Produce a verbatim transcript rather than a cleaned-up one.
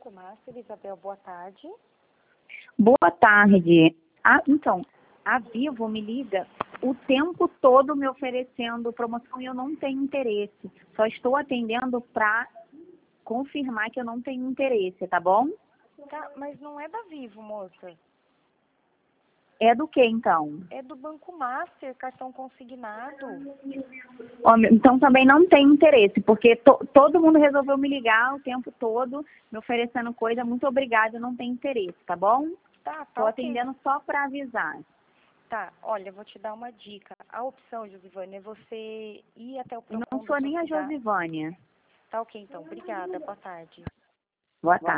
Banco Master, Isabel, boa tarde. Boa tarde. Ah, então, a Vivo me liga o tempo todo me oferecendo promoção e eu não tenho interesse. Só estou atendendo para confirmar que eu não tenho interesse, tá bom? Tá, mas não é da Vivo, moça. É do que, então? É do Banco Master, cartão consignado. Ó, então também não tenho interesse, porque to, todo mundo resolveu me ligar o tempo todo, me oferecendo coisa. Muito obrigada, eu não tenho interesse, tá bom? Tá, tá. Estou ok. atendendo só para avisar. Tá, olha, eu vou te dar uma dica. A opção, Josivânia, é você ir até o Eu Procon não da sou sua nem a cidade. Josivânia. Tá ok, então. Obrigada. Boa tarde. Boa tarde.